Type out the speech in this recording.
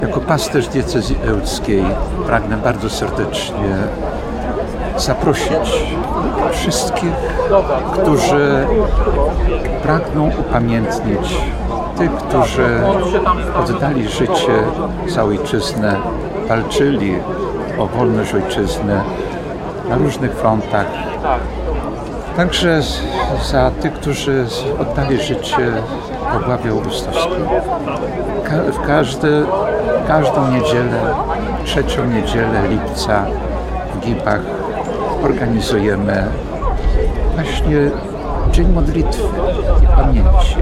Jako pasterz diecezji ełckiej pragnę bardzo serdecznie zaprosić wszystkich, którzy pragną upamiętnić tych, którzy oddali życie za ojczyznę, walczyli o wolność ojczyzny na różnych frontach. Także za tych, którzy oddali życie w obławie augustowskiej. Każdą niedzielę, trzecią niedzielę lipca w Gipach organizujemy właśnie Dzień Modlitwy i Pamięci.